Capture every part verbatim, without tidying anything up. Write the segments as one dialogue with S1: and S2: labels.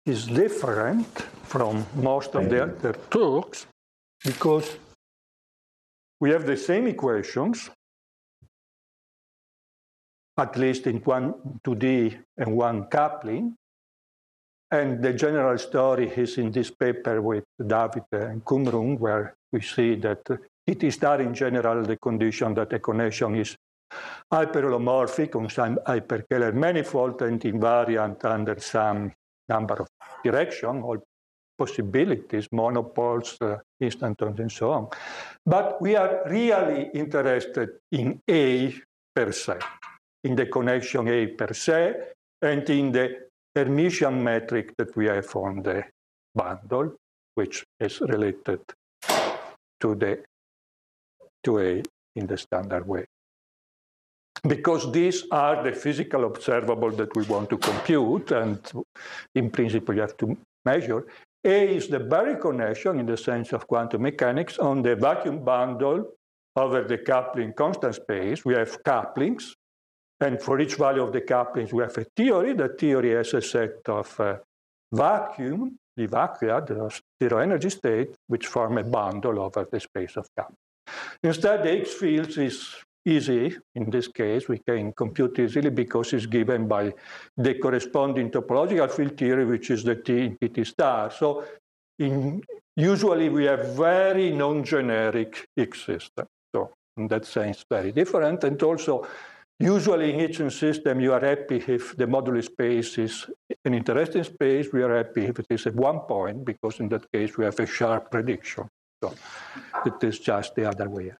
S1: is different from most of the other talks because we have the same equations, at least in one two D and one coupling. And the general story is in this paper with David and Kumrung, where we see that it is that in general the condition that the connection is hyperholomorphic on some hyperkähler manifold and invariant under some number of directions, all possibilities, monopoles, uh, instantons, and so on. But we are really interested in A per se, in the connection A per se, and in the Hermitian metric that we have on the bundle, which is related to the to A in the standard way. Because these are the physical observables that we want to compute, and in principle you have to measure. A is the Berry connection in the sense of quantum mechanics on the vacuum bundle over the coupling constant space. We have couplings. And for each value of the couplings, we have a theory. The theory has a set of uh, vacuum, the vacua, the zero energy state, which form a bundle over the space of couplings. Instead, the Higgs field is easy. In this case, we can compute easily because it's given by the corresponding topological field theory, which is the T in P T star. So in, usually we have very non-generic Higgs systems. So in that sense, very different. And also, usually in each system, you are happy if the moduli space is an interesting space. We are happy if it is at one point, because in that case, we have a sharp prediction. So it is just the other way.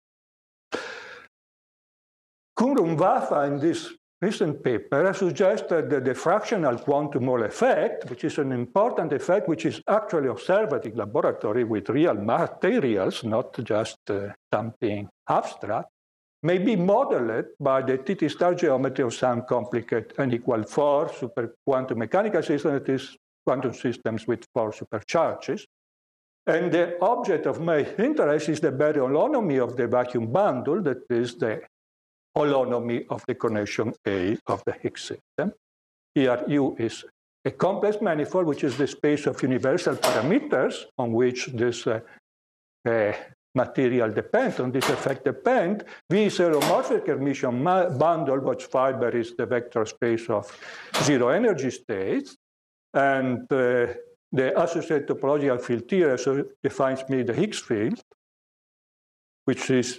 S1: Kumrung Vafa in this recent paper suggested that the fractional quantum Hall effect, which is an important effect which is actually observed in laboratory with real materials, not just uh, something abstract, may be modeled by the T T star geometry of some complicated unequal four super quantum mechanical systems, that is, quantum systems with four supercharges. And the object of my interest is the Berry holonomy of the vacuum bundle, that is the holonomy of the connection A of the Higgs system. Here U is a complex manifold, which is the space of universal parameters on which this uh, uh, material depends, on this effect depend. V is a holomorphic Hermitian bundle, which fiber is the vector space of zero energy states. And uh, the associated topological field theory so defines me the Higgs field, which is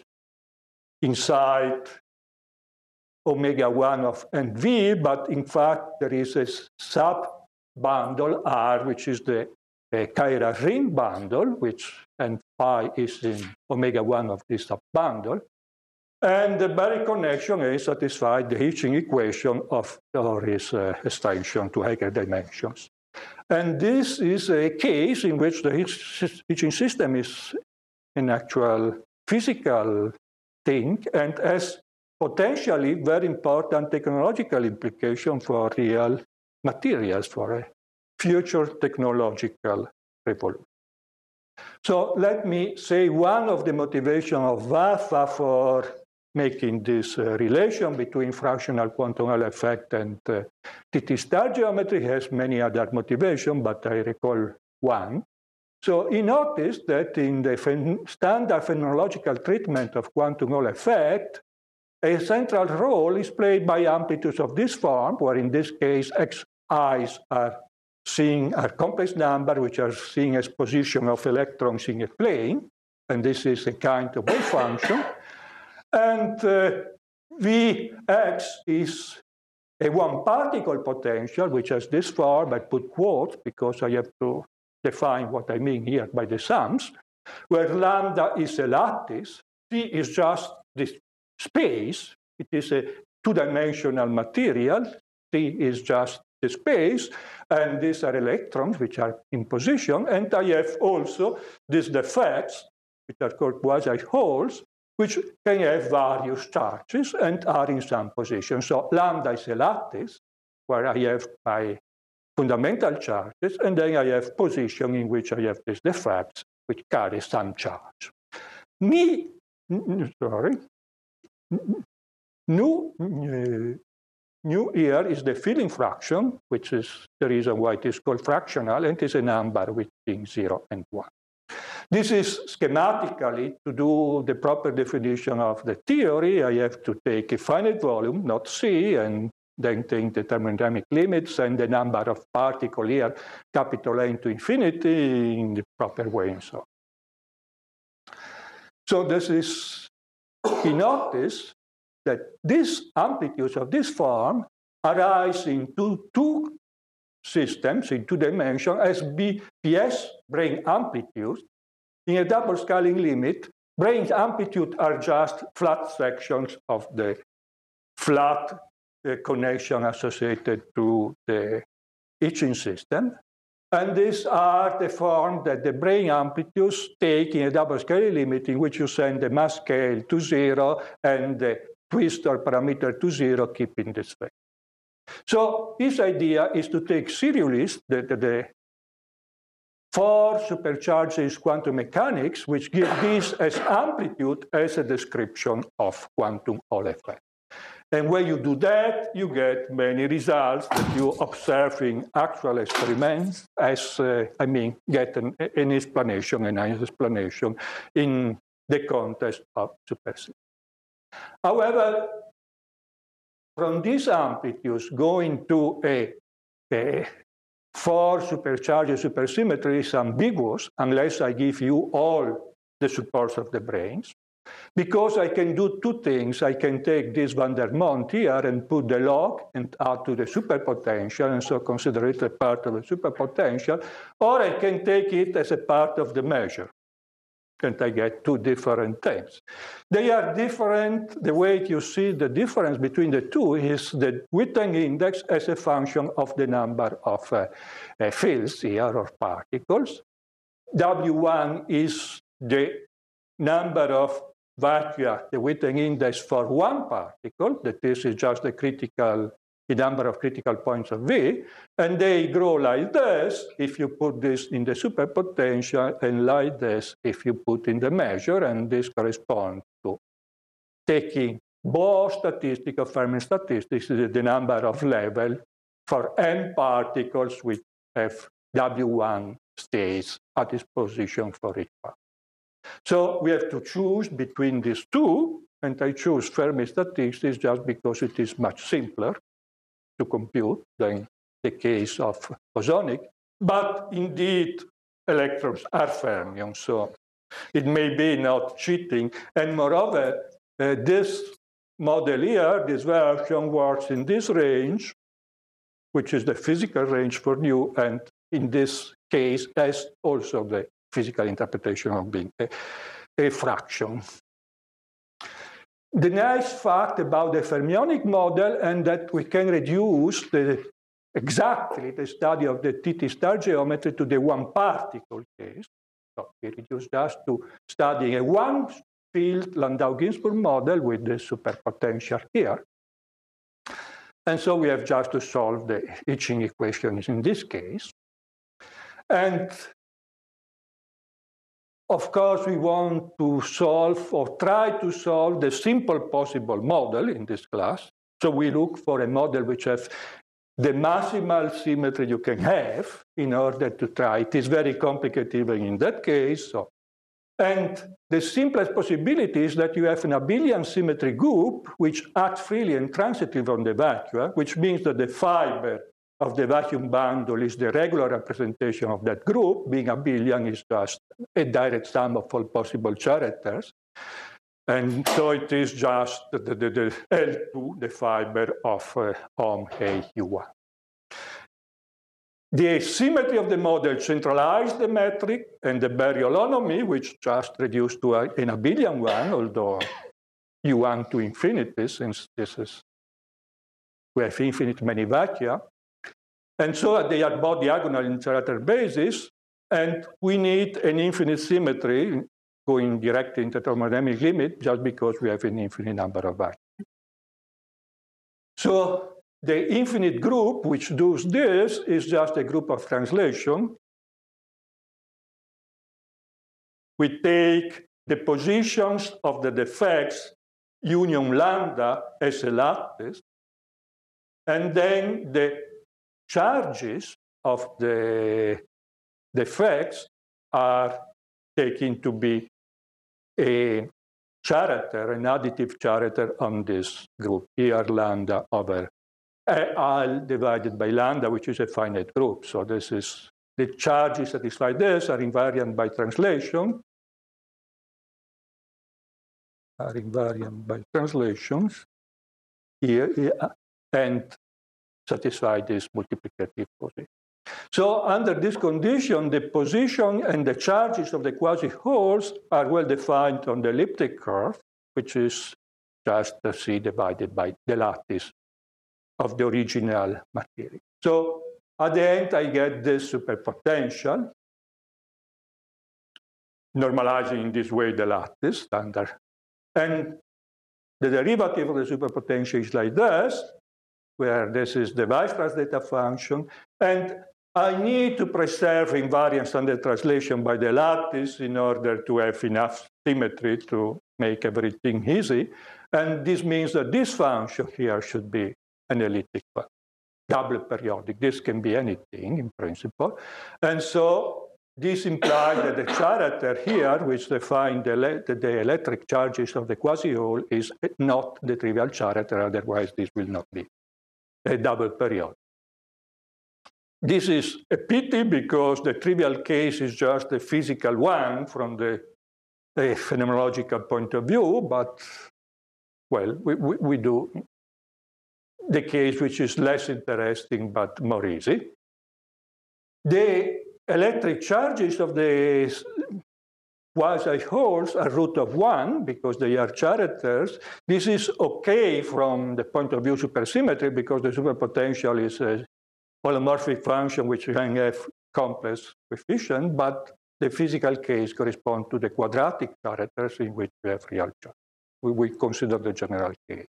S1: inside omega one of and V, but in fact there is a sub-bundle R, which is the uh, chiral ring bundle, which and phi is in omega one of this sub-bundle. And the Berry connection is satisfied the Hitching equation of Doris uh, extension to higher dimensions. And this is a case in which the Hitching system is an actual physical thing and has potentially very important technological implication for real materials, for a future technological revolution. So let me say one of the motivations of Vafa for making this uh, relation between fractional quantum Hall effect and uh, T T star geometry has many other motivations, but I recall one. So he noticed that in the phen standard phenomenological treatment of quantum Hall effect, a central role is played by amplitudes of this form, where in this case xi's are seeing a complex number, which are seeing as position of electrons in a plane, and this is a kind of wave function. And uh, Vx is a one-particle potential, which has this form. I put quotes because I have to define what I mean here by the sums, where lambda is a lattice, T is just this space. It is a two-dimensional material. T is just the space, and these are electrons which are in position. And I have also these defects, which are called quasi-holes, which can have various charges and are in some position. So lambda is a lattice, where I have my fundamental charges, and then I have position in which I have these defects, which carry some charge. Mi, sorry, nu, nu here is the filling fraction, which is the reason why it is called fractional, and it is a number between zero and one. This is schematically, to do the proper definition of the theory, I have to take a finite volume, not C, and then take the thermodynamic limits and the number of particles here, capital N to infinity, in the proper way and so on. So this is, we notice that these amplitudes of this form arise in two, two systems, in two dimensions, as B P S brane amplitudes. In a double scaling limit, brane amplitudes are just flat sections of the flat uh, connection associated to the etching system. And these are the form that the brane amplitudes take in a double scaling limit, in which you send the mass scale to zero and the twistor parameter to zero, keeping this way. So this idea is to take seriously the, the, the four supercharges quantum mechanics, which give this as amplitude as a description of quantum Hall effect. And when you do that, you get many results that you observe in actual experiments as, uh, I mean, get an, an explanation, a nice explanation in the context of supersymmetry. However, from these amplitudes going to a, a four supercharges supersymmetry is ambiguous unless I give you all the supports of the branes. Because I can do two things. I can take this Vandermonde here and put the log and add to the superpotential, and so consider it a part of the superpotential, or I can take it as a part of the measure. And I get two different things. They are different. The way you see the difference between the two is the Witten index as a function of the number of uh, uh, fields here, or particles. W one is the number of vacua, the Witten index for one particle, that this is just the critical, the number of critical points of V, and they grow like this if you put this in the superpotential, and like this if you put in the measure, and this corresponds to taking both statistics of Fermi statistics, the number of levels for n particles which have W one states at this position for each part. So we have to choose between these two, and I choose Fermi statistics just because it is much simpler to compute than the case of bosonic. But indeed, electrons are fermions, so it may be not cheating. And moreover, uh, this model here, this version works in this range, which is the physical range for nu, and in this case, that's also the physical interpretation of being a, a fraction. The nice fact about the fermionic model, and that we can reduce the, exactly the study of the T T star geometry to the one particle case. So we reduce just to studying a one field Landau-Ginzburg model with the superpotential here. And so we have just to solve the etching equations in this case. And of course, we want to solve or try to solve the simple possible model in this class. So we look for a model which has the maximal symmetry you can have in order to try. It is very complicated even in that case. So. And the simplest possibility is that you have an abelian symmetry group which acts freely and transitive on the vacua, which means that the fiber of the vacuum bundle is the regular representation of that group. Being abelian is just a direct sum of all possible characters. And so it is just the, the, the L two, the fiber of uh, Om A U one. The symmetry of the model centralized the metric, and the baryolonomy, which just reduced to a, an abelian one, although U one to infinity, since this is, we have infinite many vacua. And so they are both diagonal in character basis, and we need an infinite symmetry going directly into the thermodynamic limit just because we have an infinite number of vacua. So the infinite group which does this is just a group of translation. We take the positions of the defects union lambda as a lattice, And then the charges of the defects are taken to be a character, an additive character on this group, here lambda over L divided by lambda, which is a finite group. So this is, the charges satisfied this are invariant by translation, are invariant by translations here, here and satisfy this multiplicative position. So under this condition, the position and the charges of the quasi-holes are well defined on the elliptic curve, which is just the C divided by the lattice of the original material. So at the end, I get this superpotential, normalizing in this way the lattice standard. And the derivative of the superpotential is like this, where this is the Weierstrass data function. And I need to preserve invariant standard translation by the lattice in order to have enough symmetry to make everything easy. And this means that this function here should be an elliptic one, double periodic. This can be anything in principle. And so this implies that the character here, which defines the, the electric charges of the quasi-hole, is not the trivial character, otherwise this will not be a double periodic. This is a pity because the trivial case is just a physical one from the a phenomenological point of view, but, well, we, we, we do the case which is less interesting but more easy. The electric charges of the quasi-holes are root of one because they are characters. This is okay from the point of view supersymmetry because the superpotential is a holomorphic function which can have complex coefficient, but the physical case corresponds to the quadratic characters in which we have real charge. We will consider the general case.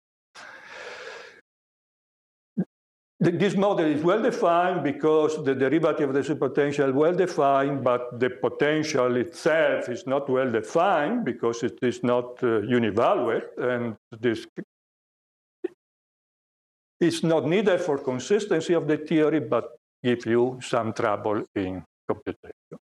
S1: This model is well defined because the derivative of the superpotential is well defined, but the potential itself is not well defined because it is not uh, univaluate, and this is not needed for consistency of the theory, but gives you some trouble in computation.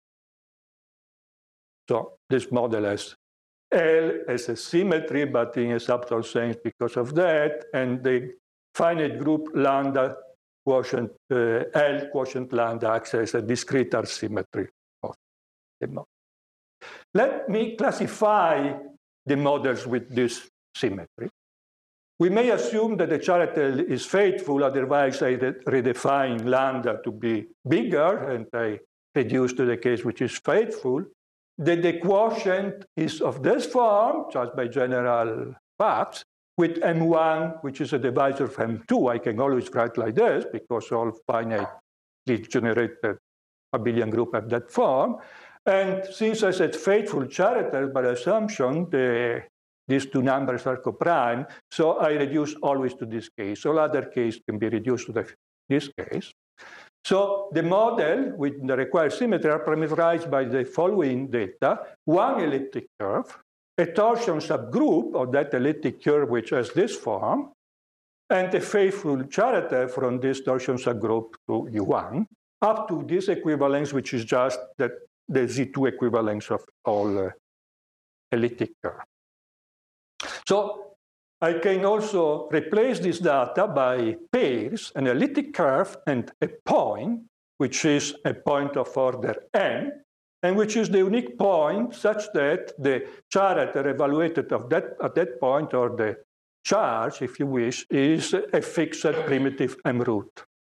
S1: So this model has L as a symmetry, but in a subtle sense because of that, and the finite group lambda quotient, uh, L quotient lambda acts as a discrete R symmetry of the model. Let me classify the models with this symmetry. We may assume that the character is faithful, otherwise I redefine lambda to be bigger, and I reduce to the case which is faithful. That the quotient is of this form, just by general facts, with M one, which is a divisor of M two. I can always write like this because all finitely generated abelian group have that form. And since I said faithful characters by assumption, the, these two numbers are coprime, so I reduce always to this case. All other cases can be reduced to the, this case. So the model with the required symmetry are parameterized by the following data: one elliptic curve, a torsion subgroup of that elliptic curve which has this form, and a faithful character from this torsion subgroup to U one, up to this equivalence, which is just that the Z two equivalence of all uh, elliptic curve. So I can also replace this data by pairs, an elliptic curve and a point, which is a point of order n, and which is the unique point such that the character evaluated of that, at that point, or the charge, if you wish, is a fixed primitive M root.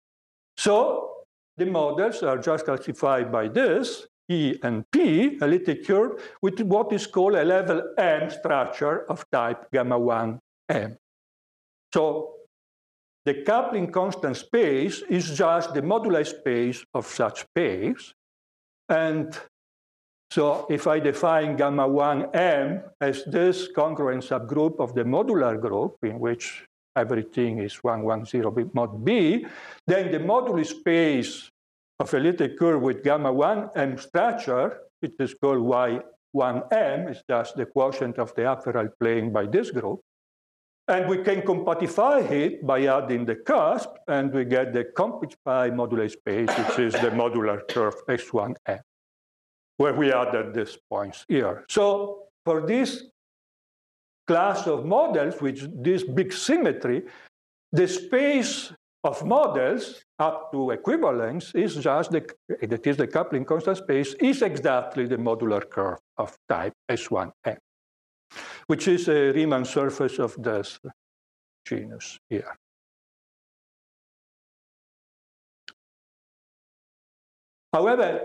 S1: So the models are just classified by this, E and P, elliptic curve, with what is called a level M structure of type gamma one M. So the coupling constant space is just the moduli space of such pairs. And so if I define gamma one M as this congruent subgroup of the modular group in which everything is one, one, zero mod B, then the moduli space of a elliptic curve with gamma one M structure, it is called Y one M, is just the quotient of the apparel plane by this group. And we can compactify it by adding the cusp, and we get the CompXPy modular space, which is the modular curve X one M, where we added these points here. So for this class of models with this big symmetry, the space of models up to equivalence is just the, that is the coupling constant space, is exactly the modular curve of type S one M, which is a Riemann surface of this genus here. However,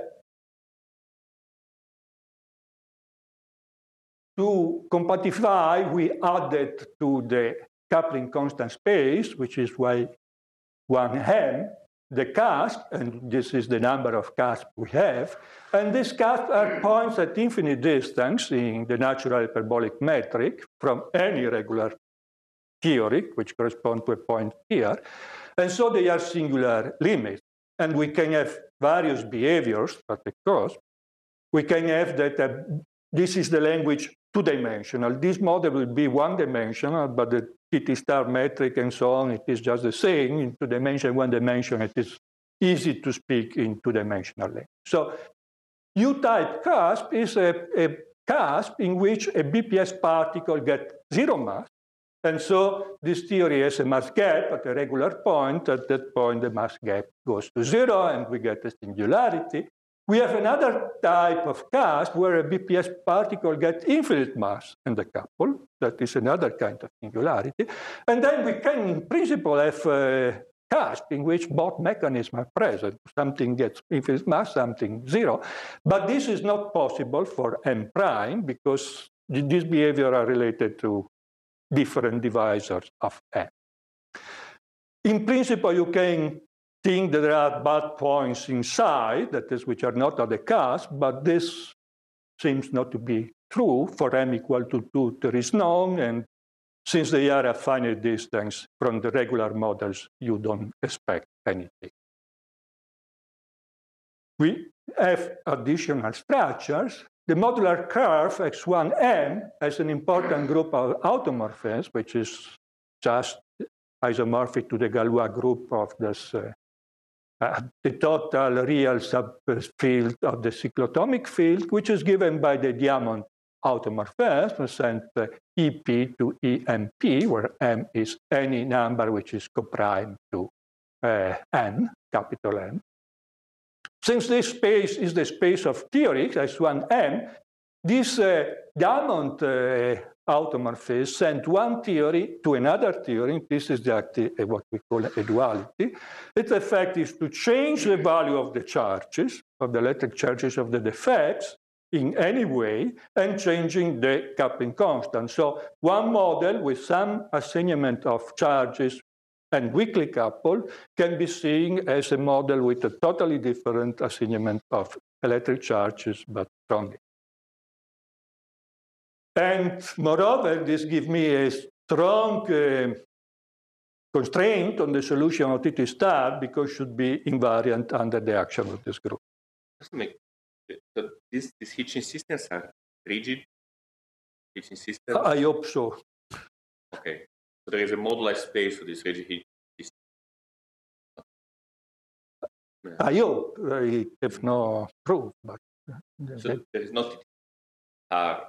S1: to compactify, we added to the coupling constant space, which is Y one M, the cusp, and this is the number of cusps we have. And these cusps are points at infinite distance in the natural hyperbolic metric from any regular theory, which correspond to a point here. And so they are singular limits. And we can have various behaviors at the cusp. We can have that uh, this is the language two-dimensional. This model will be one-dimensional, but the T T star metric and so on, it is just the same. In two-dimension, one-dimension, it is easy to speak in two-dimensional language. So U-type cusp is a, a cusp in which a B P S particle gets zero mass. And so this theory has a mass gap at a regular point. At that point, the mass gap goes to zero, and we get a singularity. We have another type of cusp where a B P S particle gets infinite mass in the couple. That is another kind of singularity. And then we can, in principle, have a cusp in which both mechanisms are present. Something gets infinite mass, something zero. But this is not possible for M prime because these behaviors are related to different divisors of M. In principle, you can think that there are bad points inside, that is, which are not at the cusp, but this seems not to be true. For M equal to two, there is none, and since they are at finite distance from the regular models, you don't expect anything. We have additional structures. The modular curve X one M has an important group of automorphisms, which is just isomorphic to the Galois group of this uh, Uh, the total real subfield of the cyclotomic field, which is given by the Diamond automorphism, sent uh, E P to E M P, where M is any number which is coprime to uh, N, capital N. Since this space is the space of theories, S one M, this uh, Diamond uh, automorphism sent one theory to another theory. This is exactly what we call a duality. Its effect is to change the value of the charges, of the electric charges of the defects in any way, and changing the coupling constant. So one model with some assignment of charges and weakly coupled can be seen as a model with a totally different assignment of electric charges, but strongly. And moreover, this gives me a strong uh, constraint on the solution of T T star because it should be invariant under the action of this group.
S2: Just to make so these, these Hitchin systems are rigid Hitchin systems?
S1: I hope so.
S2: Okay. So there is a moduli space for this rigid Hitchin system.
S1: I hope. I have no proof, but
S2: so there is not uh,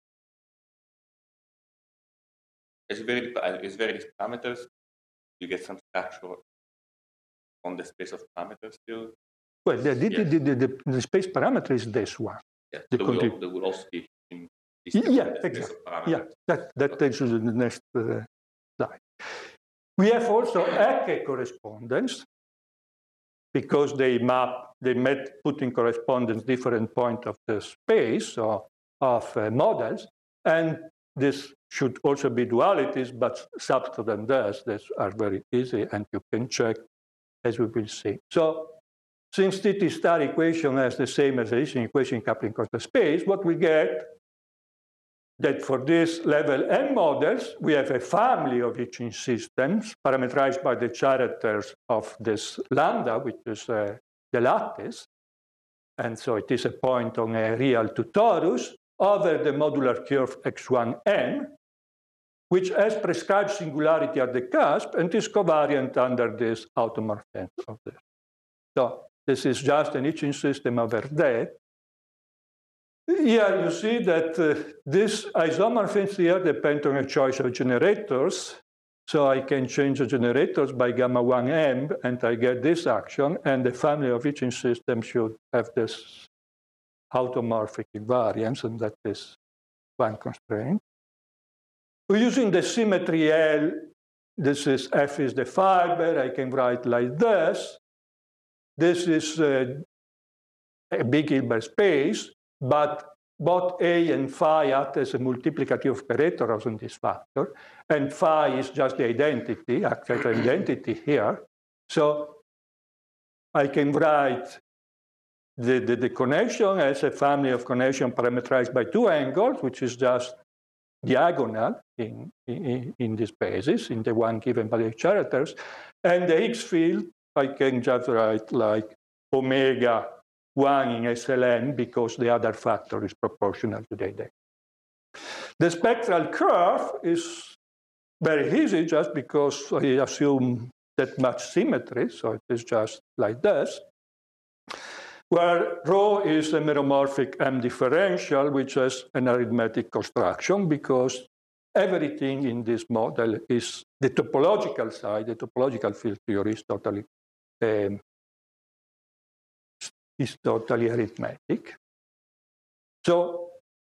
S2: It's very, it's various parameters. You get some structure on the space of parameters still.
S1: Well, the, the, yes. the, the, the, the space parameter is this one.
S2: Yeah,
S1: the
S2: there, will, there will also be in this
S1: yeah, exactly. Yeah, that, that okay. takes you to the next uh, slide. We have also Ecke correspondence because they map, they met, put in correspondence different points of the space or of uh, models, and this should also be dualities, but subtle than this. These are very easy, and you can check, as we will see. So, since T T star equation has the same as the Hitchin equation in coupling constant space, what we get that for this level M models, we have a family of Hitchin systems parameterized by the characters of this lambda, which is uh, the lattice. And so it is a point on a real two torus over the modular curve X one N. which has prescribed singularity at the cusp and is covariant under this automorphism of this. So this is just an itching system over there. Here you see that uh, these isomorphisms here depend on a choice of generators. So I can change the generators by gamma one M, and I get this action, and the family of itching systems should have this automorphic invariance, and that is one constraint. We're using the symmetry L. This is F is the fiber. I can write like this. This is uh, a big Hilbert space, but both A and phi act as a multiplicative operator on this factor, and phi is just the identity, actual identity here. So I can write the, the, the connection as a family of connection parameterized by two angles, which is just diagonal in, in, in this basis, in the one given value characters. And the Higgs field, I can just write like omega one in S L N because the other factor is proportional to the identity. The spectral curve is very easy just because I assume that much symmetry, so it is just like this, where rho is a meromorphic M differential, which has an arithmetic construction because everything in this model is the topological side, the topological field theory is totally um, is totally arithmetic. So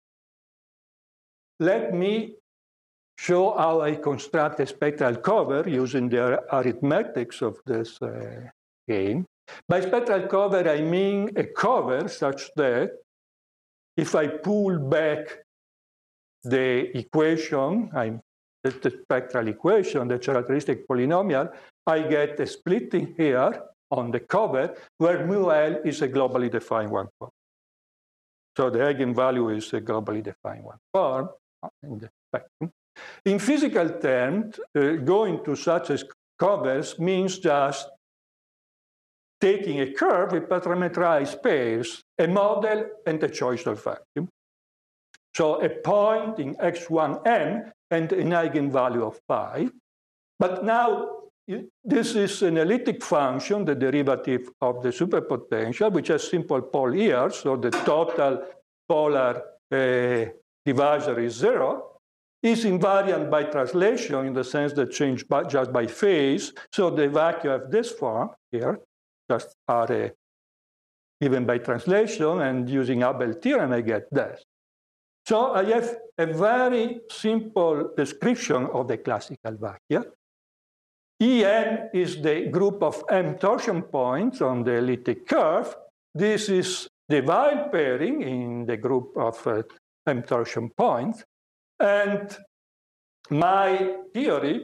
S1: let me show how I construct a spectral cover using the arithmetics of this uh, game. By spectral cover, I mean a cover such that if I pull back the equation, I'm, the, the spectral equation, the characteristic polynomial, I get a splitting here on the cover where mu L is a globally defined one form. So the eigenvalue is a globally defined one form in the spectrum. In physical terms, uh, going to such as covers means just taking a curve with parameterized pairs, a model, and a choice of vacuum. So a point in X one M and an eigenvalue of phi. But now this is an elliptic function, the derivative of the superpotential, which has simple pole here, so the total polar uh, divisor is zero, is invariant by translation in the sense that change by, just by phase. So the vacuum of this form here, just are uh, given by translation, and using Abel theorem, I get this. So I have a very simple description of the classical vacuum. E n is the group of M torsion points on the elliptic curve. This is the Weyl pairing in the group of uh, M torsion points. And my theory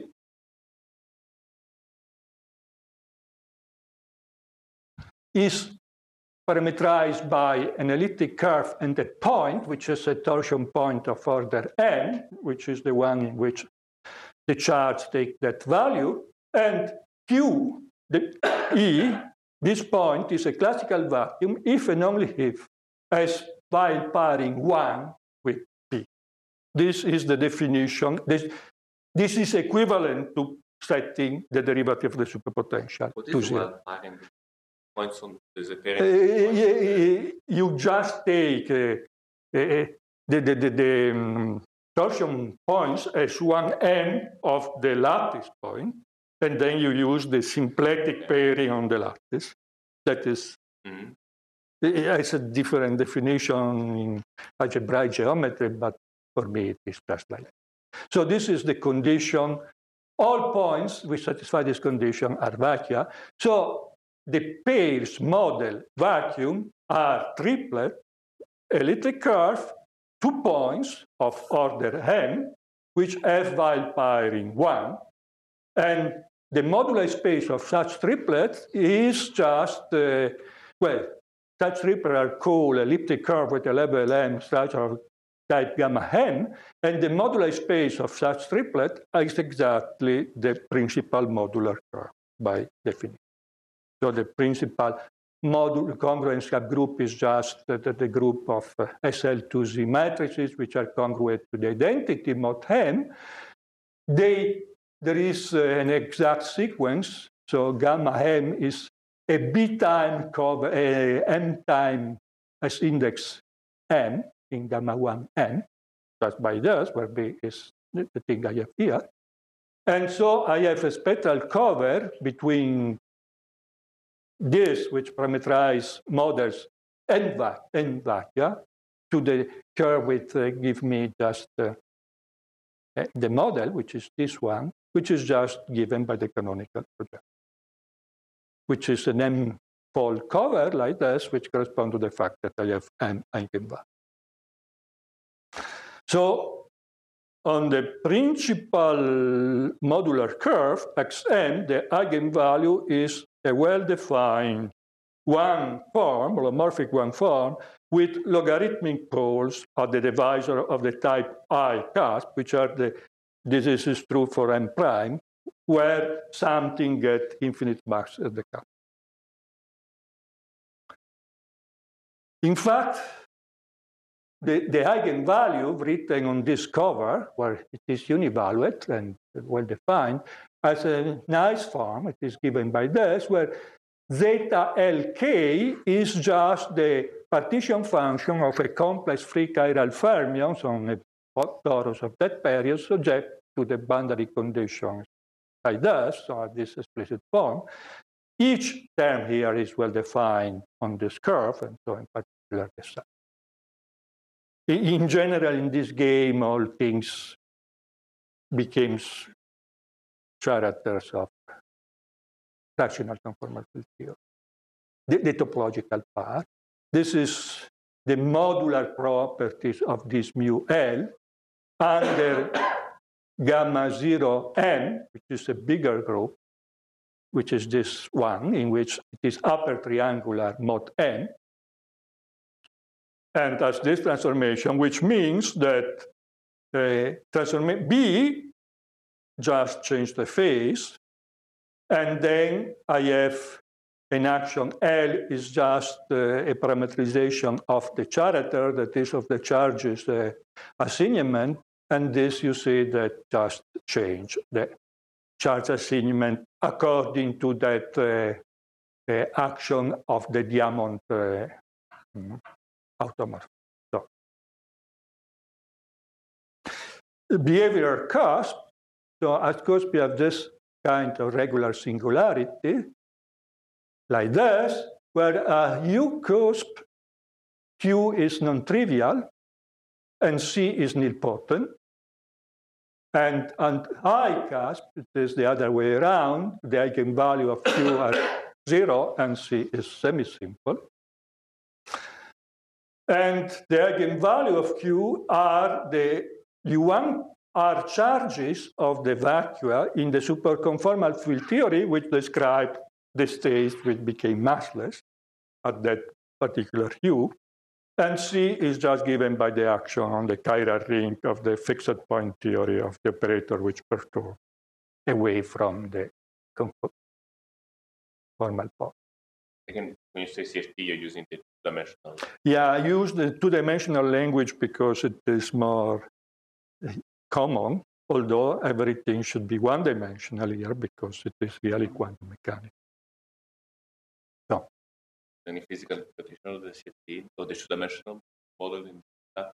S1: is parameterized by an elliptic curve and a point, which is a torsion point of order n, which is the one in which the charge take that value. And Q, the E, this point is a classical vacuum if and only if as Weyl pairing one with P. This is the definition. This, this is equivalent to setting the derivative of the superpotential
S2: What
S1: to
S2: is
S1: zero.
S2: Weyl points on the
S1: Uh, you just take uh, uh, the, the, the, the um, torsion points as one M of the lattice point, and then you use the symplectic pairing on the lattice. That is, mm-hmm. It's a different definition in algebraic geometry, but for me it is just like that. So this is the condition. All points which satisfy this condition are vacua. So the pairs model vacuum are triplet, elliptic curve, two points of order M, which have Weyl pairing one. And the modular space of such triplets is just, uh, well, such triplets are called elliptic curve with a level M structure of type gamma M, and the modular space of such triplet is exactly the principal modular curve by definition. So the principal modular congruent subgroup is just the, the, the group of uh, S L two Z matrices which are congruent to the identity mod M. they, there is uh, an exact sequence. So gamma m is a b time cover, a m time as index m in gamma one n, just by this, where b is the thing I have here. And so I have a spectral cover between this, which parameterize models and that, and that, yeah, to the curve which uh, give me just uh, the model, which is this one, which is just given by the canonical projection, which is an m-fold cover like this, which corresponds to the fact that I have m eigenvalue. So on the principal modular curve, xm, the eigenvalue is a well-defined one form, holomorphic one form, with logarithmic poles at the divisor of the type I cusp, which are the, this is true for m prime, where something gets infinite mass at the cusp. In fact, the, the eigenvalue written on this cover, where it is univaluate and well-defined, has a nice form. It is given by this, where zeta Lk is just the partition function of a complex free chiral fermions on a torus of that period subject to the boundary conditions like this, so this explicit form. Each term here is well defined on this curve, and so in particular the sum. In general, in this game, all things became characters of fractional conformal field theory. The, the topological part. This is the modular properties of this mu L under gamma zero n, which is a bigger group, which is this one, in which it is upper triangular mod n. And as this transformation, which means that the transformation B just changed the phase, and then I have an action L is just uh, a parameterization of the character, that is of the charges uh, assignment, and this you see that just change the charge assignment according to that uh, uh, action of the Diamond uh, automorphism. So, behavioral cusp. So at cusp we have this kind of regular singularity, like this, where uh, U cusp, Q is non-trivial, and C is nilpotent. And on I cusp, it is the other way around. The eigenvalue of Q are zero, and C is semi-simple. And the eigenvalue of Q are the U one are charges of the vacua in the superconformal field theory, which describe the states which became massless at that particular U. And C is just given by the action on the chiral ring of the fixed point theory of the operator which perturb away from the conformal point.
S2: Again, when you say C F T, you're using the two-dimensional.
S1: Yeah, I use the two-dimensional language because it is more common, although everything should be one-dimensional here because it is really quantum mechanics. So.
S2: Any physical interpretation of the C F T or the two-dimensional model in that?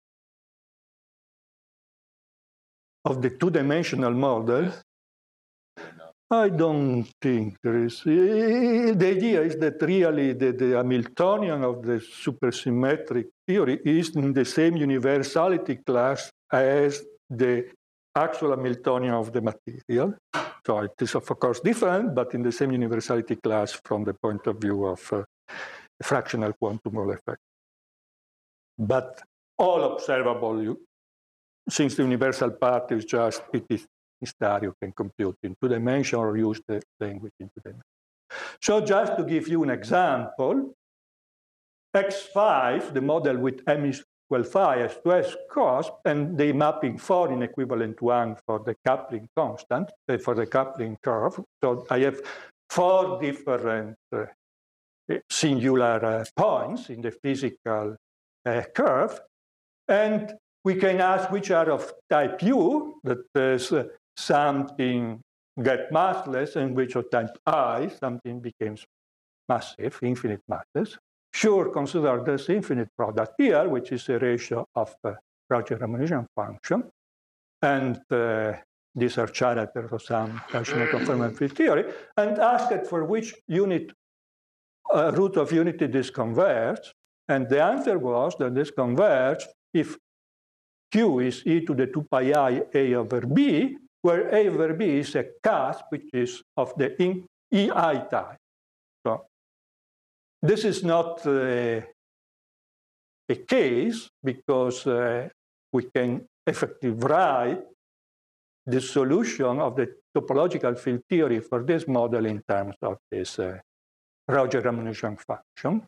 S1: Of the two-dimensional model? I don't think there is. The idea is that really the, the Hamiltonian of the supersymmetric theory is in the same universality class as the actual Hamiltonian of the material. So it is, of course, different, but in the same universality class from the point of view of uh, fractional quantum Hall effect. But all observable, you, since the universal part is just, it is star you can compute in two dimensions or use the language in two dimensions. So just to give you an example, X five, the model with M is equal phi, has two S cusp, and the mapping four in equivalent one for the coupling constant, uh, for the coupling curve. So I have four different uh, singular uh, points in the physical uh, curve, and we can ask which are of type U, that is uh, something get massless, in which of type I, something becomes massive, infinite masses. Sure, consider this infinite product here, which is a ratio of uh, Roger-Ramanujan function. And uh, these are characters of some Cauchy conformal field theory, and ask it for which unit uh, root of unity this converges. And the answer was that this converges if Q is e to the two pi I A over B, where A over B is a cusp which is of the E I type. So this is not uh, a case because uh, we can effectively write the solution of the topological field theory for this model in terms of this uh, Roger-Ramanujan function.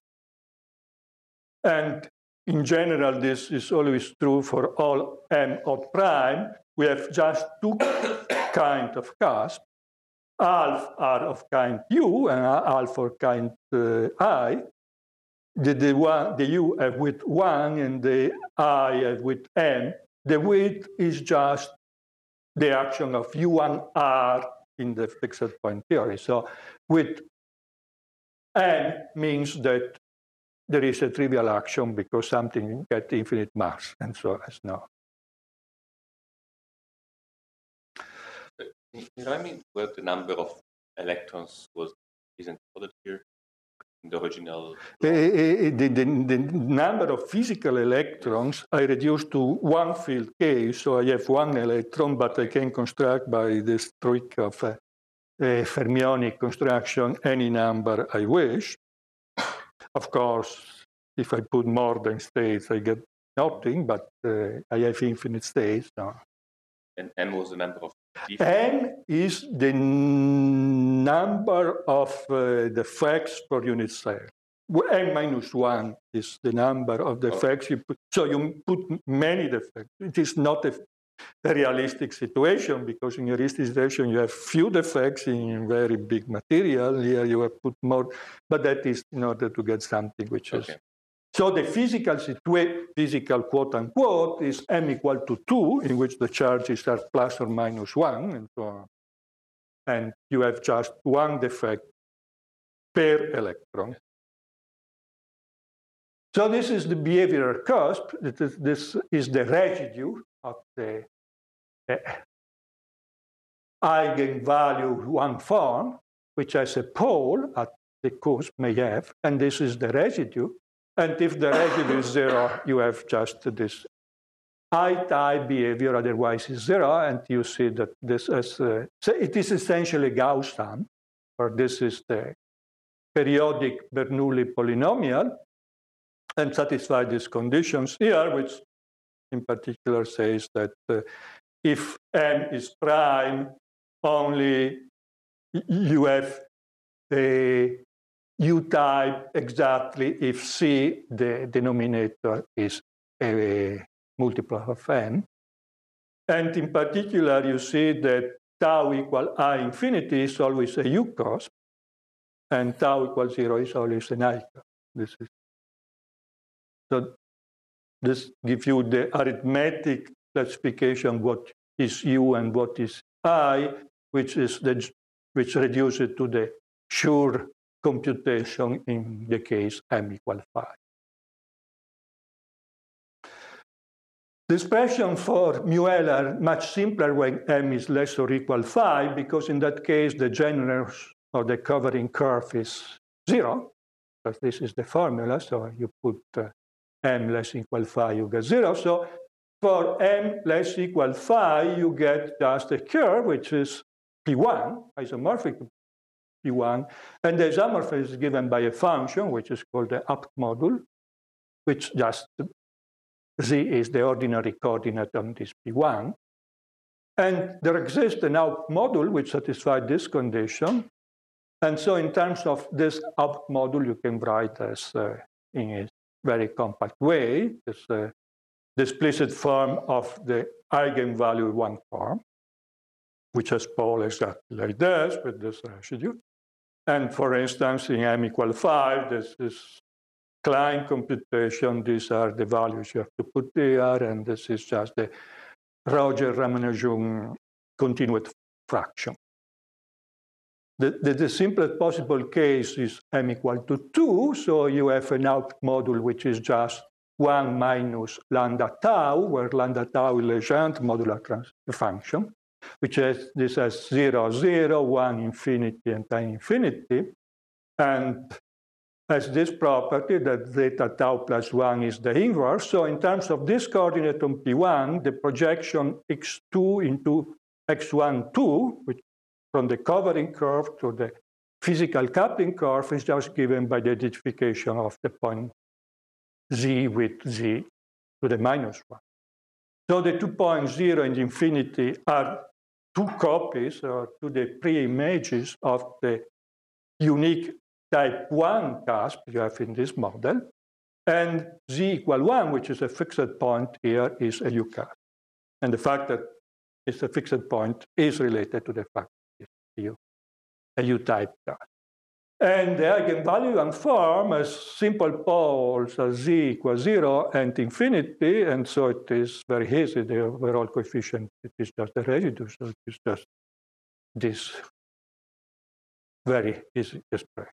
S1: And in general, this is always true for all M odd prime. We have just two kinds of cusp. Alpha are of kind U and alpha of kind uh, I. The, the, one, the U have width one and the I have width M. The width is just the action of U one R in the fixed point theory. So with M means that there is a trivial action because something gets infinite mass, and so as now.
S2: Can you remind me where the number of electrons was isn't coded here in the original?
S1: Uh, the, the, the number of physical electrons I reduced to one field K, so I have one electron, but I can construct by this trick of a, a fermionic construction any number I wish. Of course, if I put more than states, I get nothing, but uh, I have infinite states. No.
S2: And n was the number of defects?
S1: N is the number of uh, defects per unit cell. N minus one is the number of defects you put. So you put many defects. It is not a, a realistic situation because in a realistic situation you have few defects in very big material. Here you have put more, but that is in order to get something which is.
S2: Okay. So
S1: the physical situation, physical quote unquote, is M equal to two, in which the charges are plus or minus one, and so on. And you have just one defect per electron. So this is the behavioral cusp. This is the residue of the uh, eigenvalue one form, which has a pole at the cusp may have, and this is the residue. And if the residue is zero, you have just this I-type behavior, otherwise is zero, and you see that this is, uh, so it is essentially Gaussian, or this is the periodic Bernoulli polynomial, and satisfy these conditions here, which in particular says that uh, if M is prime, only you have a U-type exactly if C, the denominator, is a multiple of M. And in particular, you see that tau equal I infinity is always a U cusp, and tau equal zero is always an I cusp. This is So this gives you the arithmetic classification what is U and what is I, which is the which reduces to the sure computation in the case M equal five. The expression for mu L are much simpler when M is less or equal five, because in that case the generous or the covering curve is zero, because this is the formula. So you put uh, M less equal five, you get zero. So for M less equal five, you get just a curve, which is P one, isomorphic P one. And the isomorphism is given by a function, which is called the apt module, which just Z is the ordinary coordinate on this P one. And there exists an apt module which satisfies this condition. And so in terms of this apt module, you can write as uh, in a very compact way, this uh, the explicit form of the eigenvalue one form, which has pole exactly like this with this residue. And for instance, in M equal five, this is Klein computation. These are the values you have to put there, and this is just the Roger-Ramanujan continued fraction. The, the, the simplest possible case is m equal to two, so you have an out module which is just one minus lambda tau, where lambda tau is Legendre modular transfer function, which has this as zero, zero, one, infinity, and time infinity, and has this property that zeta tau plus one is the inverse. So in terms of this coordinate on P one, the projection x two into x one, two, which from the covering curve to the physical coupling curve is just given by the identification of the point z with z to the minus one. So the two points zero and infinity are two copies or two the pre-images of the unique type one cusp you have in this model. And z equal one, which is a fixed point here, is a U-cusp. And the fact that it's a fixed point is related to the fact that it's U, a U-type cusp. And the eigenvalue and form as simple poles as z equals zero and infinity, and so it is very easy. The overall coefficient, it is just a residue, so it is just this very easy expression.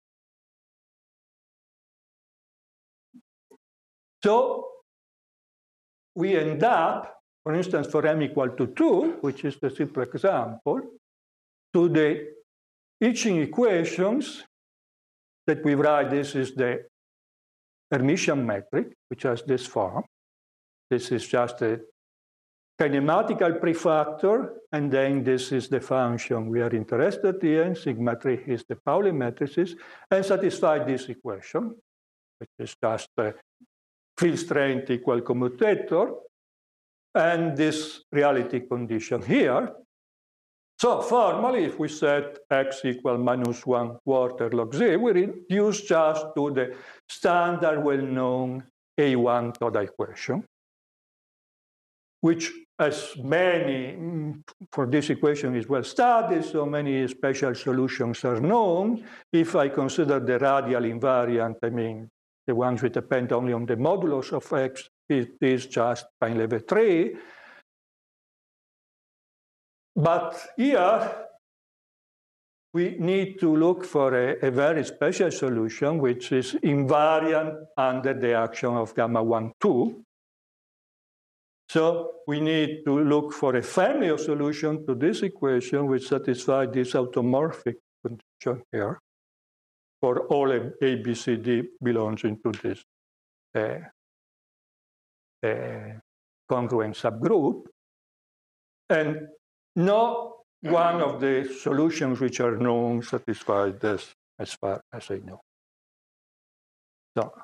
S1: So we end up, for instance, for m equal to two, which is the simple example, to the Itching equations that we write. This is the Hermitian metric, which has this form. This is just a kinematical prefactor, and then this is the function we are interested in. Sigma three is the Pauli matrices, and satisfy this equation, which is just a field strength equal commutator, and this reality condition here. So formally, if we set x equal minus one quarter log z, we reduce just to the standard well-known A one Toda equation, which as many, for this equation is well studied, so many special solutions are known. If I consider the radial invariant, I mean, the ones which depend only on the modulus of x, it is just Painlevé three. But here, we need to look for a, a very special solution, which is invariant under the action of gamma one, two. So we need to look for a family of solutions to this equation which satisfy this automorphic condition here for all A, B, C, D belongs into this uh, uh, congruent subgroup. And no one of the solutions which are known satisfy this as far as I know. So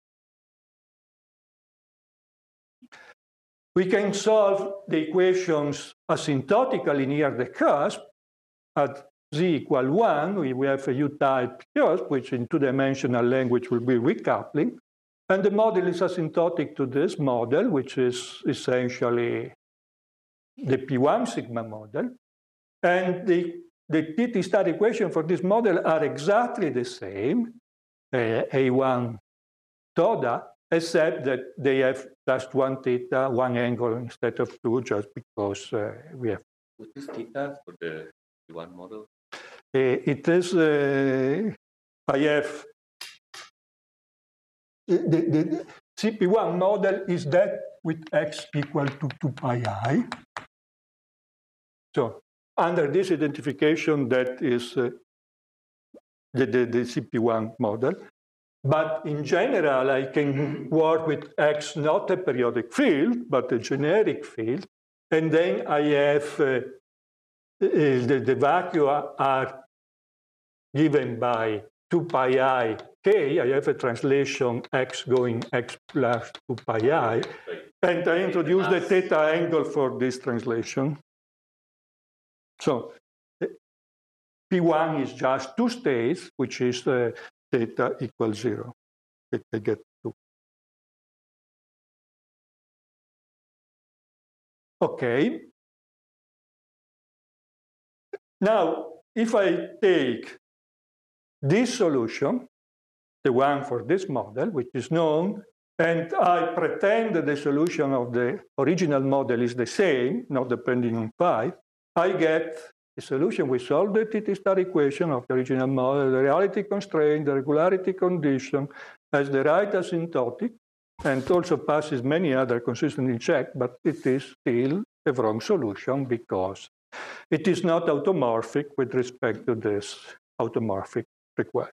S1: we can solve the equations asymptotically near the cusp. At z equal one, we, we have a U-type cusp, which in two-dimensional language will be recoupling. And the model is asymptotic to this model, which is essentially the P one sigma model. And the, the T T star equation for this model are exactly the same, uh, A one Toda, except that they have just one theta, one angle instead of two, just because uh, we have.
S2: What is theta for the P one model?
S1: Uh, it is, uh, I have, the, the, the C P one model is that with x equal to two pi I. So under this identification, that is uh, the, the, the C P one model. But in general, I can work with X, not a periodic field, but a generic field. And then I have uh, the, the vacua are given by two pi I k. I have a translation X going X plus two pi I. And I introduce the theta angle for this translation. So P one is just two states, which is uh, theta equals zero. I get two. Okay. Now, if I take this solution, the one for this model, which is known, and I pretend that the solution of the original model is the same, not depending on phi, I get a solution. We solve the T T star equation of the original model, the reality constraint, the regularity condition, has the right asymptotic, and also passes many other consistency checks, but it is still a wrong solution because it is not automorphic with respect to this automorphic requirement.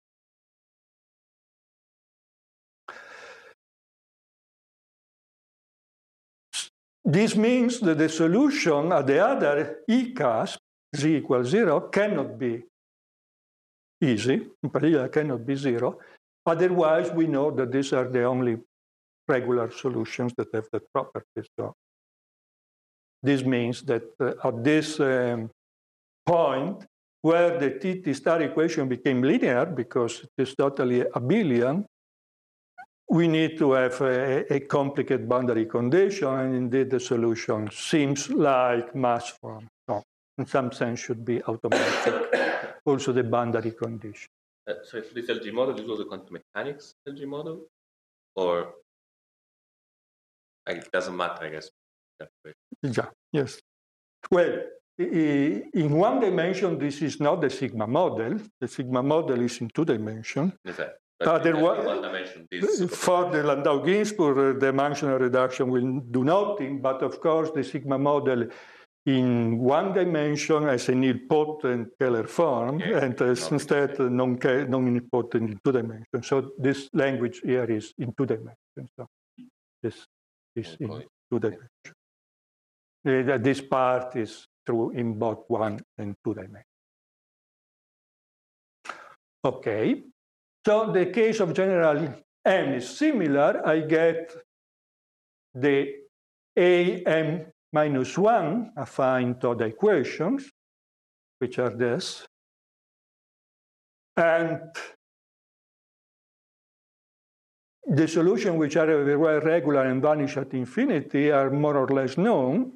S1: This means that the solution at the other E cusp, z equals zero, cannot be easy, in particular cannot be zero. Otherwise, we know that these are the only regular solutions that have that property. So this means that uh, at this um, point, where the T T star equation became linear, because it is totally abelian, we need to have a, a complicated boundary condition, and indeed the solution seems like mass form. So in some sense should be automorphic, also the boundary condition.
S2: Uh, so if this L G model is also quantum mechanics L G model, or like, it doesn't matter, I guess.
S1: Yeah, yes. Well, in one dimension, this is not the sigma model. The sigma model is in two dimensions.
S2: Exactly.
S1: Otherwise,
S2: one dimension, this
S1: for the Landau-Ginzburg dimensional reduction will do nothing, but of course the sigma model in one dimension has a nilpotent Keller form, yeah, and as instead non-nilpotent in two dimensions. So this language here is in two dimensions. So this is in two dimensions. Uh, this part is true in both one and two dimensions. Okay. So the case of general M is similar. I get the A M minus one affine Toda equations, which are this. And the solutions which are everywhere regular and vanish at infinity are more or less known,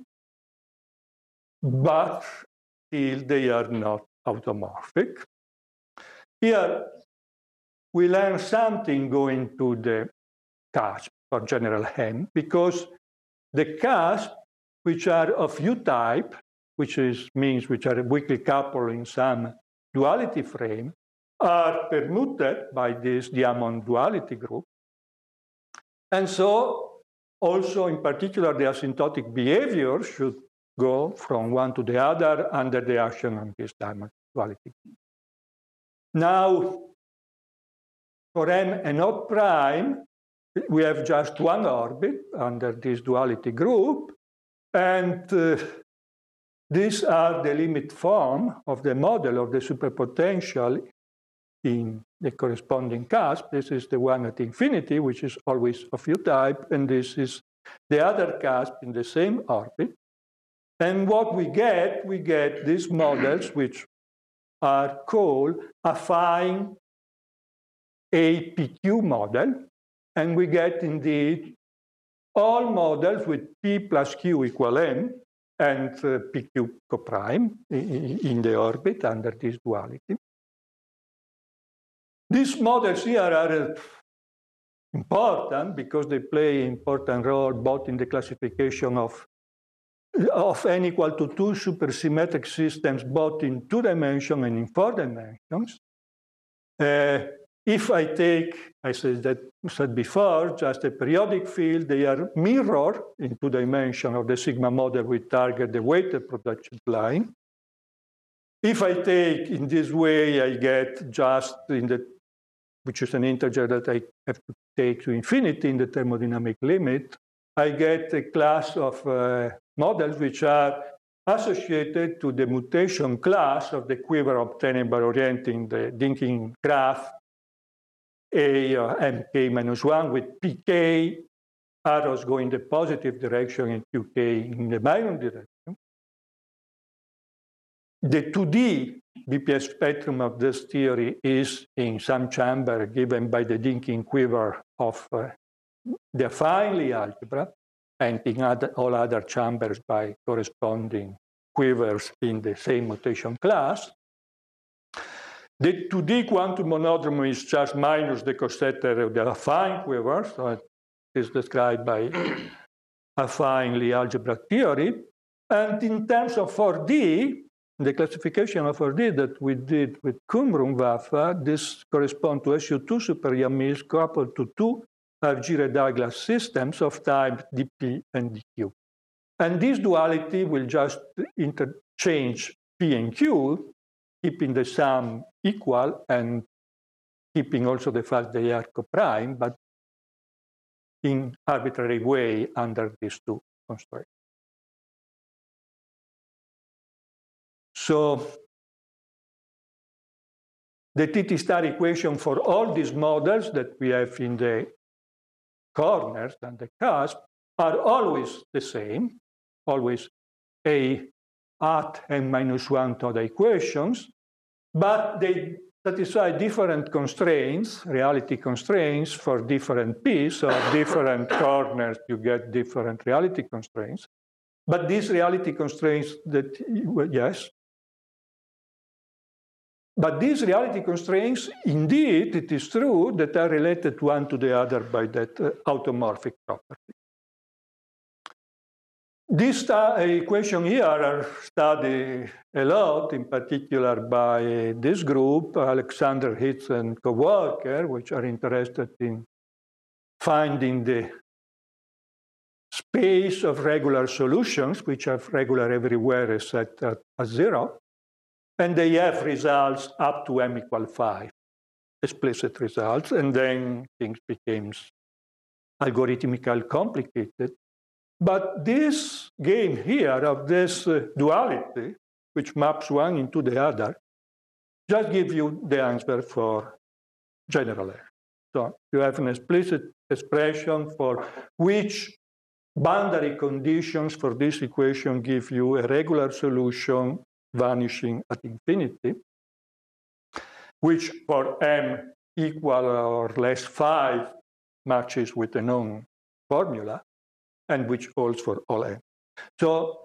S1: but still they are not automorphic. Here, we learn something going to the cusp for general M, because the cusp, which are of U type, which is means which are weakly coupled in some duality frame, are permuted by this Diamond duality group. And so also in particular the asymptotic behavior should go from one to the other under the action of this Diamond duality group. Now, for M and not prime, we have just one orbit under this duality group, and uh, these are the limit form of the model of the superpotential in the corresponding cusp. This is the one at infinity, which is always of U type, and this is the other cusp in the same orbit. And what we get, we get these models which are called affine A P Q model, and we get indeed all models with P plus Q equal M and uh, P Q coprime in, in the orbit under this duality. These models here are uh, important because they play an important role both in the classification of, of n equal to two supersymmetric systems, both in two dimensions and in four dimensions. Uh, If I take, I said that said before, just a periodic field, they are mirror in two dimensions of the sigma model we target the weighted projection line. If I take in this way, I get just in the, which is an integer that I have to take to infinity in the thermodynamic limit, I get a class of uh, models which are associated to the mutation class of the quiver obtained by orienting the Dynkin graph A uh, M K minus one with P K arrows going the positive direction and Q K in the minus direction. The two D B P S spectrum of this theory is in some chamber given by the Dynkin quiver of uh, the affine Lie algebra, and in other, all other chambers by corresponding quivers in the same mutation class. The two D quantum monodromy is just minus the Cosetter of the affine quiver, so it is described by affine Lie algebra theory. And in terms of four D, the classification of four D that we did with Qumran-Vafa, this corresponds to S U two super-Yamils coupled to two Argyre-Douglas systems of type D P and D Q. And this duality will just interchange P and Q, keeping the sum equal and keeping also the fact they are coprime, but in arbitrary way under these two constraints. So the T T star equation for all these models that we have in the corners and the cusp are always the same, always A at n minus one Toda equations, but they satisfy different constraints, reality constraints for different P's, or different corners, you get different reality constraints. But these reality constraints that, well, yes, but these reality constraints, indeed, it is true that are related one to the other by that uh, automorphic property. These uh, equations here are studied a lot, in particular by this group, Alexander Hitz and co-worker, which are interested in finding the space of regular solutions, which are regular everywhere except at, at zero. And they have results up to m equal five, explicit results, and then things became algorithmically complicated. But this game here of this uh, duality, which maps one into the other, just gives you the answer for general R. So you have an explicit expression for which boundary conditions for this equation give you a regular solution vanishing at infinity, which for m equal or less five matches with a known formula, and which holds for all n. So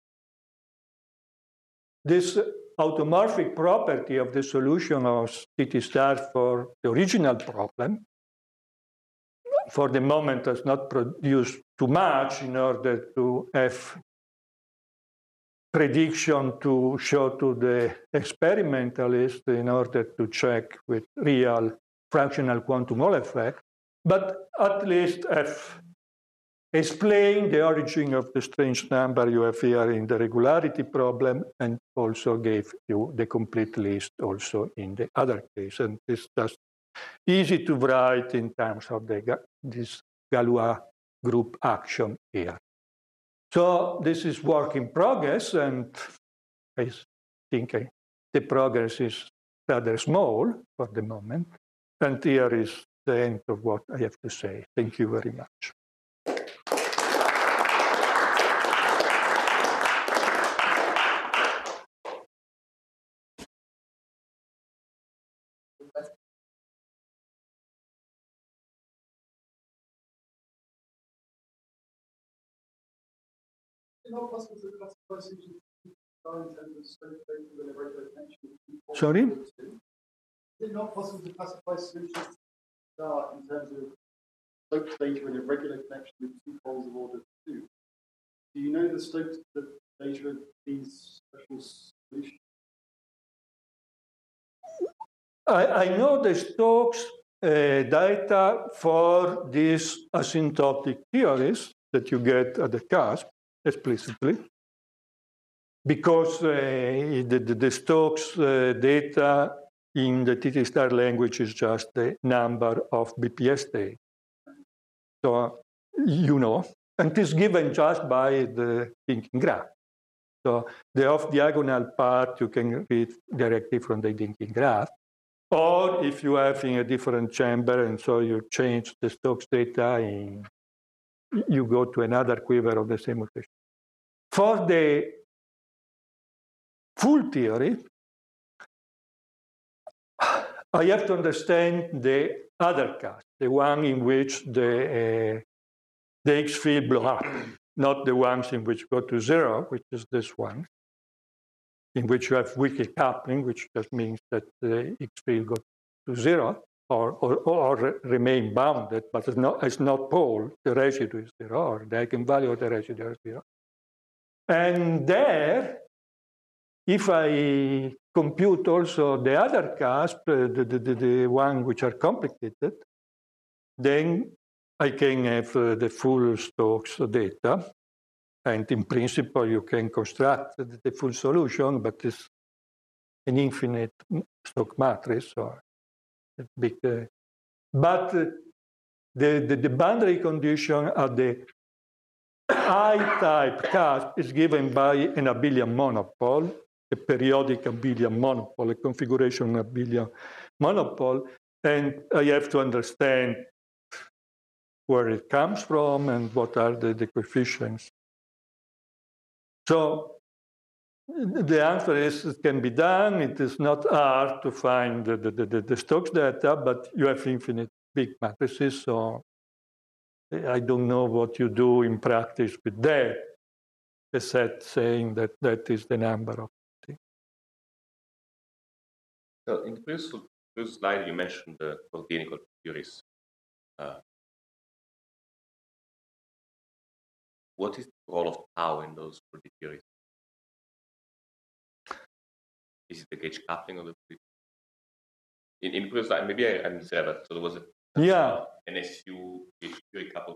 S1: this automorphic property of the solution of T T star for the original problem, for the moment does not produce too much in order to have prediction to show to the experimentalist in order to check with real fractional quantum Hall effect, but at least have explained the origin of the strange number you have here in the regularity problem, and also gave you the complete list also in the other case. And it's just easy to write in terms of the, this Galois group action here. So this is work in progress, and I think I, the progress is rather small for the moment. And here is the end of what I have to say. Thank you very much. Sorry?
S3: Is it not possible to classify solutions in terms of Stokes data in a regular connection with two poles of order two? Do you know the Stokes data of these special solutions?
S1: I, I know the Stokes uh, data for these asymptotic theories that you get at the cusp explicitly, because uh, the, the, the Stokes uh, data in the T T star language is just the number of B P S states. So, you know, and it is given just by the thinking graph. So the off-diagonal part you can read directly from the thinking graph. Or if you have in a different chamber and so you change the Stokes data, in, you go to another quiver of the same mutation. For the full theory, I have to understand the other case, the one in which the, uh, the X field blow up, not the ones in which go to zero, which is this one, in which you have weakly coupling, which just means that the X field goes to zero or, or, or remain bounded, but it's not, it's not pole, the residue is zero, or the eigenvalue of the residue is zero. And there, if I compute also the other cusp, uh, the, the, the, the one which are complicated, then I can have uh, the full Stokes data. And in principle, you can construct the, the full solution, but it's an infinite Stokes matrix. Or a big, uh, but uh, the, the, the boundary condition at the I-type cusp is given by an abelian monopole, a periodic abelian monopole, a configuration abelian monopole, and I have to understand where it comes from and what are the, the coefficients. So the answer is it can be done. It is not hard to find the, the, the, the Stokes data, but you have infinite big matrices, so I don't know what you do in practice with that, except saying that that is the number of things.
S2: So in the previous, previous slide, you mentioned the Koch-Dienikov theories. Uh, what is the role of tau in those theories? Is it the gauge coupling of the in, in previous slide? Maybe I, I misread that. So there was a
S1: yeah
S2: an S U gauge theory coupled.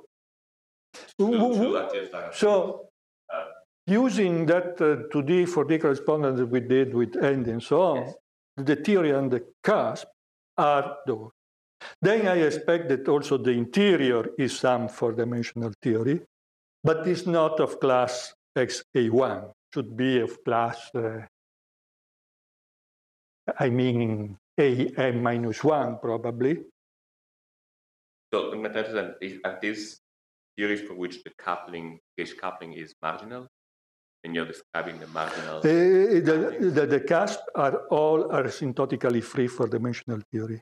S1: So, so uh, using that uh, two D, four D correspondence that we did with Andy and so on, yes. The theory and the cusp are those. Then I expect that also the interior is some four-dimensional theory, but it's not of class X A one. Should be of class, uh, I mean, A M minus one probably.
S2: So, are these theories for which the coupling, gauge coupling is marginal? And you're describing the marginal.
S1: The, the, the, the cusp are all asymptotically free for dimensional theory.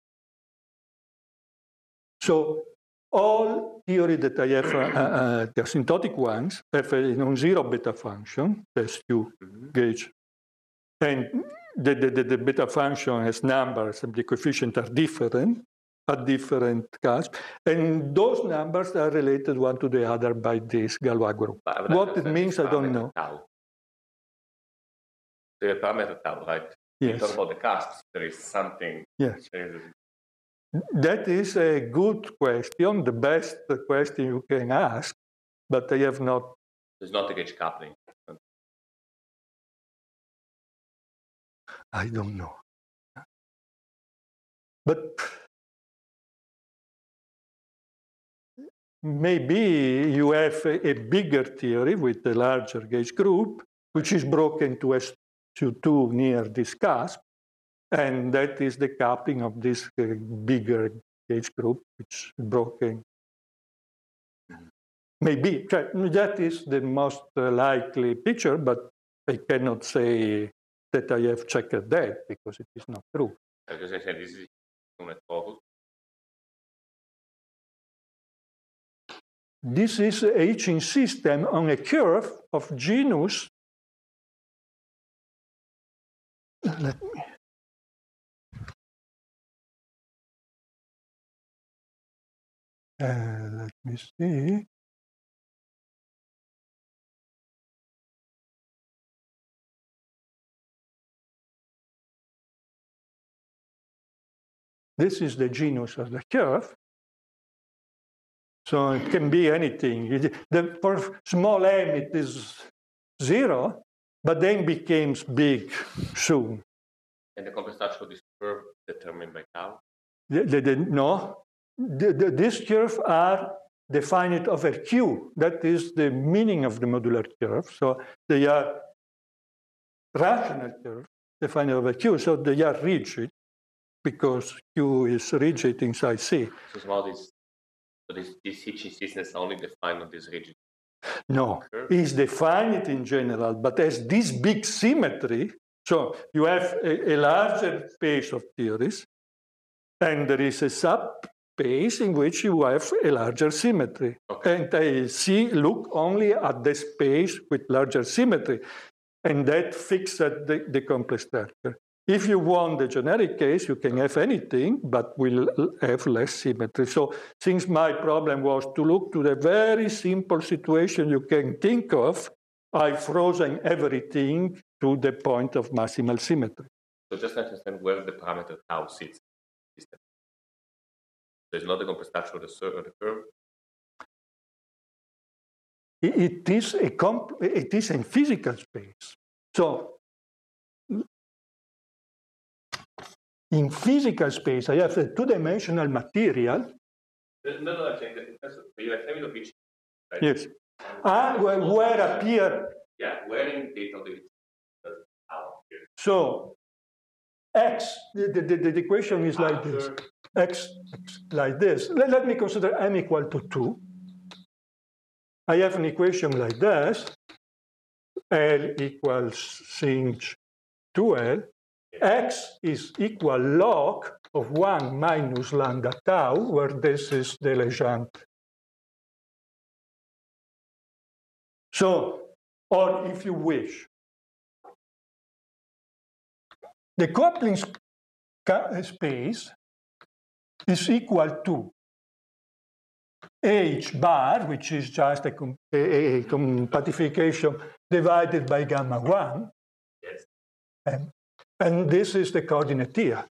S1: So all theory that I have, uh, uh, the asymptotic ones, have a non-zero beta function, S Q mm-hmm. gauge. And the, the, the beta function has numbers, and the coefficients are different at different cusps. And those numbers are related one to the other by this Galois group. What it means, I don't know.
S2: Tau. The parameter tau, right?
S1: Yes.
S2: You talk about the cusps, there is something.
S1: Yes. That is a good question, the best question you can ask, but I have not.
S2: There's not a gauge coupling.
S1: I don't know. But maybe you have a, a bigger theory with a larger gauge group, which is broken to S Q two near this cusp, and that is the coupling of this uh, bigger gauge group, which is broken. Maybe that is the most uh, likely picture, but I cannot say that I have checked that because it is not true.
S2: Because I said this is focus.
S1: This is a Hitching system on a curve of genus. Let me. Uh, let me see. This is the genus of the curve. So it can be anything. The, for small m, it is zero, but then becomes big soon.
S2: And the complex structure of this curve determined by tau?
S1: The, the, the, no. The, the, these curves are defined over Q. That is the meaning of the modular curve. So they are rational curves defined over Q. So they are rigid because Q is rigid inside C.
S2: So small is So this, this Hitching system is only defined on this rigid
S1: No,
S2: curve?
S1: it's defined in general, but as this big symmetry, so you have a, a larger space of theories, and there is a subspace in which you have a larger symmetry. Okay. And I see, look only at the space with larger symmetry, and that fixes the, the complex structure. If you want the generic case, you can have anything, but will have less symmetry. So since my problem was to look to the very simple situation you can think of, I've frozen everything to the point of maximal symmetry.
S2: So just understand where the parameter tau sits in the system. There's not the complete structure of the, of the curve.
S1: It, it is a comp it is in physical space. So in physical space, I have a two-dimensional material.
S2: No, no, I'm saying that you have family of each. Right?
S1: Yes. And where, where appear.
S2: Yeah, where in data do it?
S1: So x, the, the, the, the equation is like this. X, x like this. Let, let me consider m equal to two. I have an equation like this. L equals sinh two L. X is equal log of one minus lambda tau, where this is the Legendre. So, or if you wish, the coupling space is equal to H bar, which is just a, a, a compactification divided by gamma one.
S2: Yes.
S1: And, and this is the coordinate here.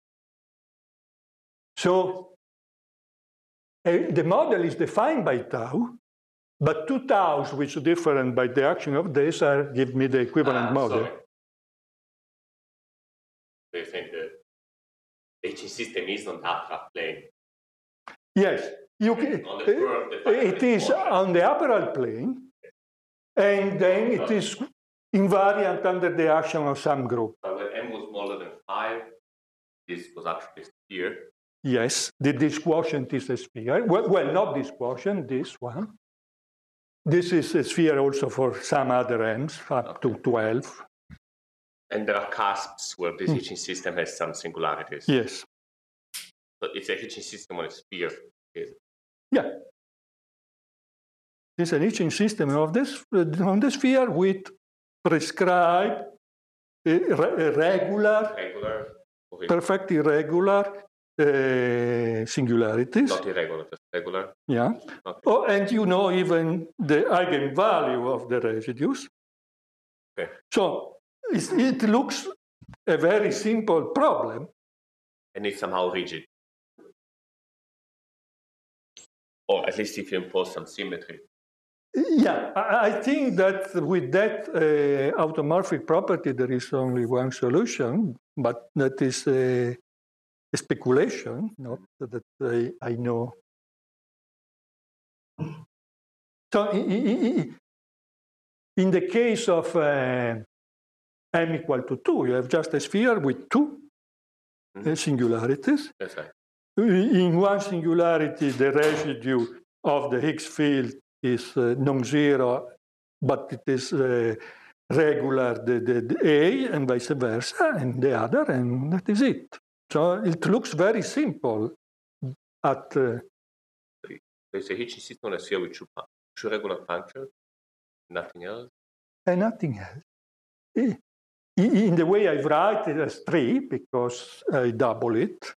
S1: So uh, the model is defined by tau, but two taus which are different by the action of this are give me the equivalent
S2: ah,
S1: model.
S2: Sorry. Do you think the H system is on the upper plane?
S1: Yes, you can,
S2: on the curve, the
S1: it is
S2: portion.
S1: on the upper plane, and then it is invariant under the action of some group.
S2: But when m was smaller than five, this was actually here.
S1: Yes, the, this quotient is a sphere. Well, well, not this quotient, this one. This is a sphere also for some other m's, up
S2: Okay.
S1: to twelve.
S2: And there are cusps where this Hitching system has some singularities.
S1: Yes.
S2: So it's a Hitching system on a sphere. Is
S1: Yeah. It's an Hitching system of this on the sphere with prescribed uh, re regular,
S2: regular, okay.
S1: perfectly regular uh, singularities.
S2: Not irregular, just regular.
S1: Yeah.
S2: Okay.
S1: Oh, and you know even the eigenvalue of the residues.
S2: Okay.
S1: So it's, it looks a very simple problem.
S2: And it's somehow rigid. Or at least if you impose some symmetry.
S1: Yeah, I, I think that with that uh, automorphic property, there is only one solution, but that is a, a speculation, not that I, I know. So in, in the case of uh, m equal to two, you have just a sphere with two mm-hmm. uh, singularities.
S2: That's right.
S1: In one singularity, the residue of the Higgs field is uh, non-zero, but it is uh, regular, the, the, the A, and vice versa, and the other, and that is it. So it looks very simple at... Uh,
S2: There's a Hitching system on a sphere with two, two regular functions, nothing else?
S1: And nothing else. In the way I write it as three, because I double it.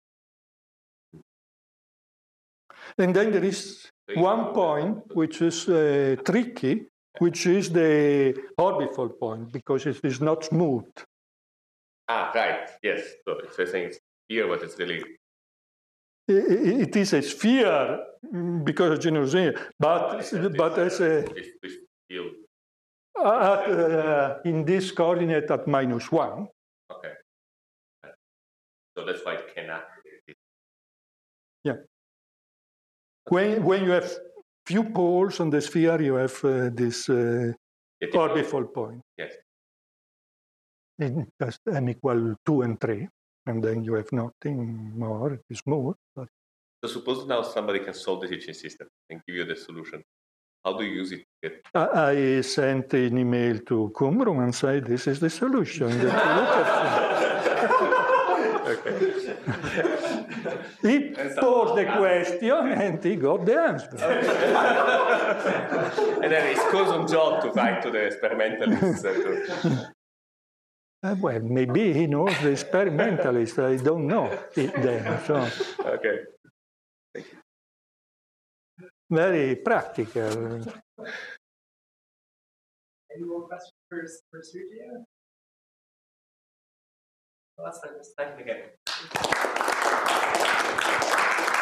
S1: And then there is one point which is uh, tricky, which is the orbifold point, because it is not smooth.
S2: Ah, right, yes. So it's saying it's here, but it's really...
S1: It, it is a sphere, because of generosity, but, oh, but as a...
S2: This, this field.
S1: At, uh, in this coordinate at minus one.
S2: Okay. So that's why it cannot...
S1: Yeah. When, when you have few poles on the sphere, you have uh, this uh, orbifold point.
S2: Yes.
S1: In just m equal two and three, and then you have nothing more. It is more. But...
S2: So suppose now somebody can solve the Hitching system and give you the solution. How do you use it? Get...
S1: I, I sent an email to Qumran and said, "This is the solution." Look at
S2: okay.
S1: He posed the question and he got the answer.
S2: And then it's Cousin John to write to the experimentalists.
S1: uh, well, maybe he knows the experimentalist. I don't know it then. So.
S2: Okay.
S1: Very practical.
S4: Any more questions for, for Sergio? Well, that's fine. Thank you again.